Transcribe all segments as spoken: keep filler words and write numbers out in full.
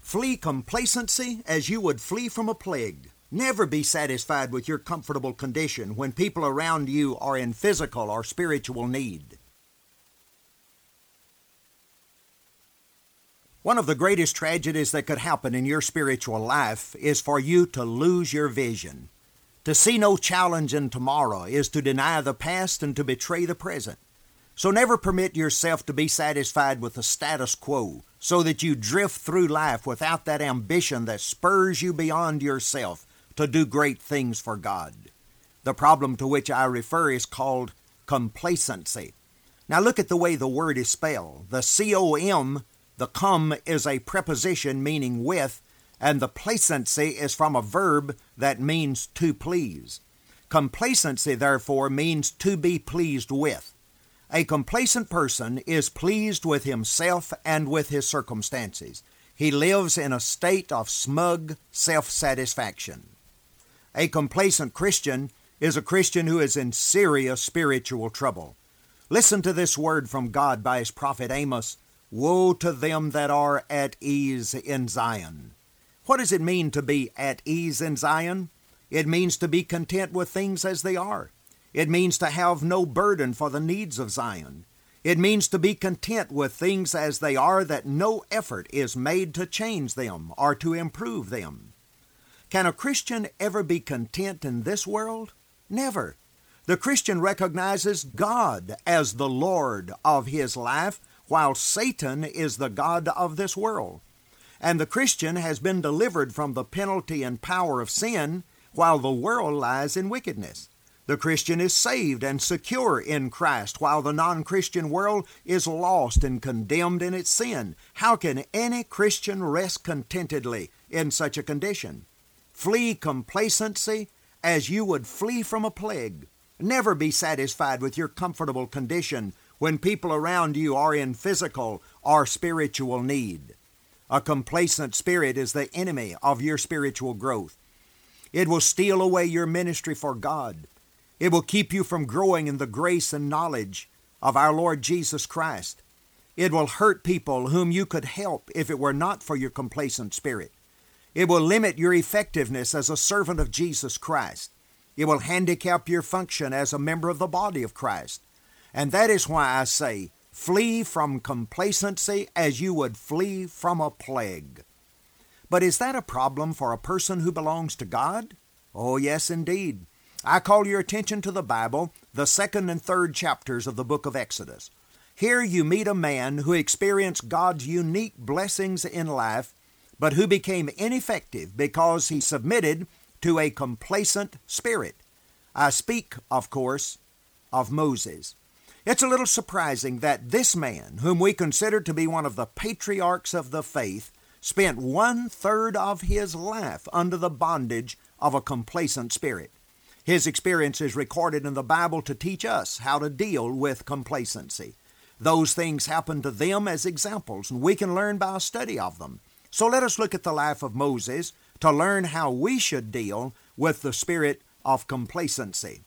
Flee complacency as you would flee from a plague. Never be satisfied with your comfortable condition when people around you are in physical or spiritual need. One of the greatest tragedies that could happen in your spiritual life is for you to lose your vision. To see no challenge in tomorrow is to deny the past and to betray the present. So never permit yourself to be satisfied with the status quo, so that you drift through life without that ambition that spurs you beyond yourself to do great things for God. The problem to which I refer is called complacency. Now look at the way the word is spelled. The C O M, the cum, is a preposition meaning with, and the placency is from a verb that means to please. Complacency, therefore, means to be pleased with. A complacent person is pleased with himself and with his circumstances. He lives in a state of smug self-satisfaction. A complacent Christian is a Christian who is in serious spiritual trouble. Listen to this word from God by his prophet Amos. Woe to them that are at ease in Zion. What does it mean to be at ease in Zion? It means to be content with things as they are. It means to have no burden for the needs of Zion. It means to be content with things as they are, that no effort is made to change them or to improve them. Can a Christian ever be content in this world? Never. The Christian recognizes God as the Lord of his life, while Satan is the god of this world. And the Christian has been delivered from the penalty and power of sin, while the world lies in wickedness. The Christian is saved and secure in Christ, while the non-Christian world is lost and condemned in its sin. How can any Christian rest contentedly in such a condition? Flee complacency as you would flee from a plague. Never be satisfied with your comfortable condition when people around you are in physical or spiritual need. A complacent spirit is the enemy of your spiritual growth. It will steal away your ministry for God. It will keep you from growing in the grace and knowledge of our Lord Jesus Christ. It will hurt people whom you could help if it were not for your complacent spirit. It will limit your effectiveness as a servant of Jesus Christ. It will handicap your function as a member of the body of Christ. And that is why I say, flee from complacency as you would flee from a plague. But is that a problem for a person who belongs to God? Oh, yes, indeed. I call your attention to the Bible, the second and third chapters of the book of Exodus. Here you meet a man who experienced God's unique blessings in life, but who became ineffective because he submitted to a complacent spirit. I speak, of course, of Moses. It's a little surprising that this man, whom we consider to be one of the patriarchs of the faith, spent one-third of his life under the bondage of a complacent spirit. His experience is recorded in the Bible to teach us how to deal with complacency. Those things happened to them as examples, and we can learn by a study of them. So let us look at the life of Moses to learn how we should deal with the spirit of complacency.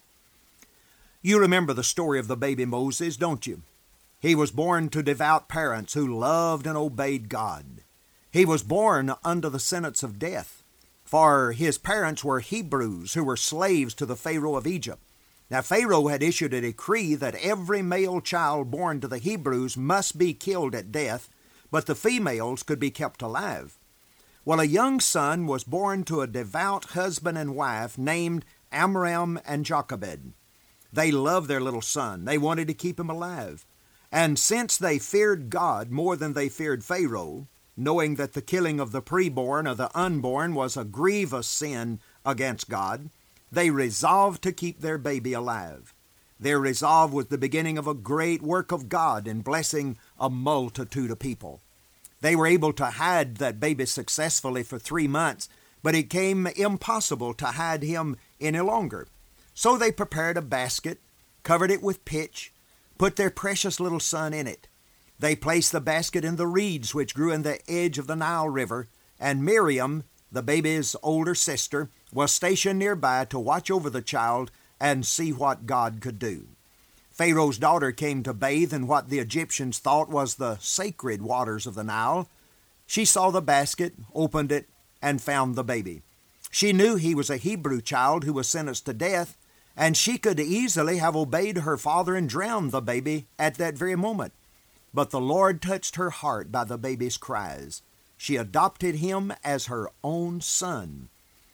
You remember the story of the baby Moses, don't you? He was born to devout parents who loved and obeyed God. He was born under the sentence of death, for his parents were Hebrews who were slaves to the Pharaoh of Egypt. Now, Pharaoh had issued a decree that every male child born to the Hebrews must be killed at death, but the females could be kept alive. Well, a young son was born to a devout husband and wife named Amram and Jochebed. They loved their little son. They wanted to keep him alive. And since they feared God more than they feared Pharaoh, knowing that the killing of the preborn or the unborn was a grievous sin against God, they resolved to keep their baby alive. Their resolve was the beginning of a great work of God in blessing a multitude of people. They were able to hide that baby successfully for three months, but it became impossible to hide him any longer. So they prepared a basket, covered it with pitch, put their precious little son in it. They placed the basket in the reeds which grew in the edge of the Nile River, and Miriam, the baby's older sister, was stationed nearby to watch over the child and see what God could do. Pharaoh's daughter came to bathe in what the Egyptians thought was the sacred waters of the Nile. She saw the basket, opened it, and found the baby. She knew he was a Hebrew child who was sentenced to death, and she could easily have obeyed her father and drowned the baby at that very moment. But the Lord touched her heart by the baby's cries. She adopted him as her own son.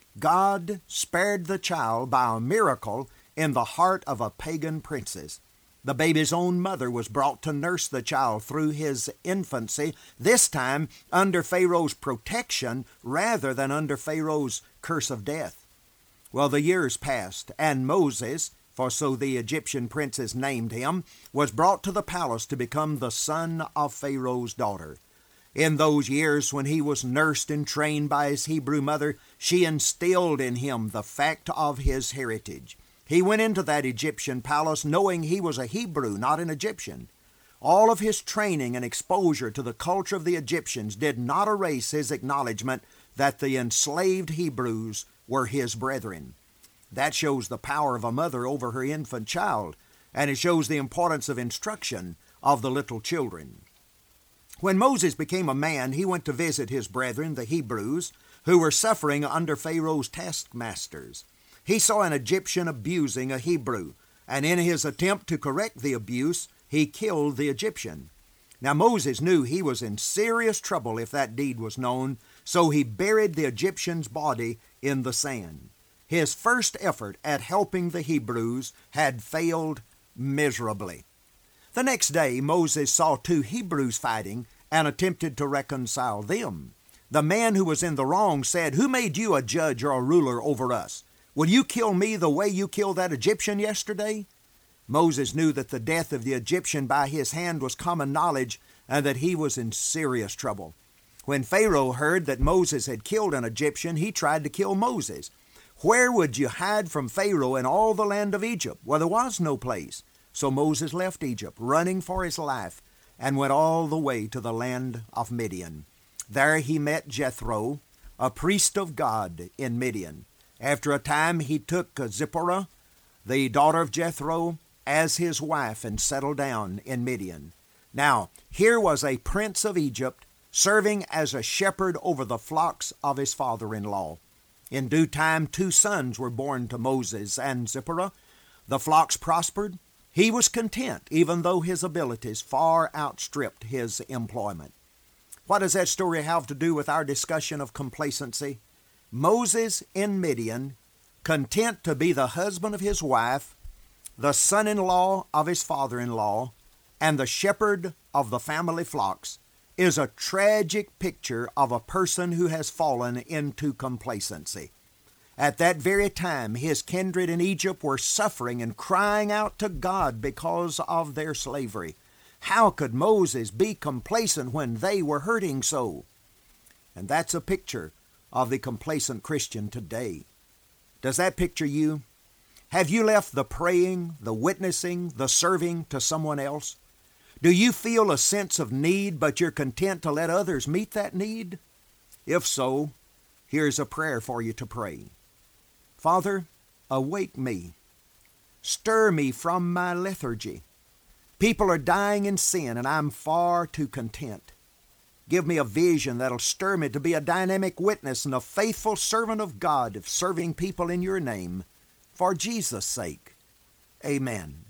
God spared the child by a miracle in the heart of a pagan princess. The baby's own mother was brought to nurse the child through his infancy, this time under Pharaoh's protection rather than under Pharaoh's curse of death. Well, the years passed, and Moses, for so the Egyptian princess named him, was brought to the palace to become the son of Pharaoh's daughter. In those years when he was nursed and trained by his Hebrew mother, she instilled in him the fact of his heritage. He went into that Egyptian palace knowing he was a Hebrew, not an Egyptian. All of his training and exposure to the culture of the Egyptians did not erase his acknowledgement that the enslaved Hebrews were his brethren. That shows the power of a mother over her infant child, and it shows the importance of instruction of the little children. When Moses became a man, he went to visit his brethren, the Hebrews, who were suffering under Pharaoh's taskmasters. He saw an Egyptian abusing a Hebrew, and in his attempt to correct the abuse, he killed the Egyptian. Now Moses knew he was in serious trouble if that deed was known, so he buried the Egyptian's body in the sand. His first effort at helping the Hebrews had failed miserably. The next day, Moses saw two Hebrews fighting and attempted to reconcile them. The man who was in the wrong said, "Who made you a judge or a ruler over us? Will you kill me the way you killed that Egyptian yesterday?" Moses knew that the death of the Egyptian by his hand was common knowledge and that he was in serious trouble. When Pharaoh heard that Moses had killed an Egyptian, he tried to kill Moses. Where would you hide from Pharaoh in all the land of Egypt? Well, there was no place. So Moses left Egypt, running for his life, and went all the way to the land of Midian. There he met Jethro, a priest of God in Midian. After a time he took Zipporah, the daughter of Jethro, as his wife and settled down in Midian. Now, here was a prince of Egypt serving as a shepherd over the flocks of his father-in-law. In due time, two sons were born to Moses and Zipporah. The flocks prospered. He was content, even though his abilities far outstripped his employment. What does that story have to do with our discussion of complacency? Moses in Midian, content to be the husband of his wife, the son-in-law of his father-in-law, and the shepherd of the family flocks, is a tragic picture of a person who has fallen into complacency. At that very time, his kindred in Egypt were suffering and crying out to God because of their slavery. How could Moses be complacent when they were hurting so? And that's a picture of the complacent Christian today. Does that picture you? Have you left the praying, the witnessing, the serving to someone else? Do you feel a sense of need, but you're content to let others meet that need? If so, here's a prayer for you to pray. Father, awake me. Stir me from my lethargy. People are dying in sin, and I'm far too content. Give me a vision that'll stir me to be a dynamic witness and a faithful servant of God of serving people in your name. For Jesus' sake, amen.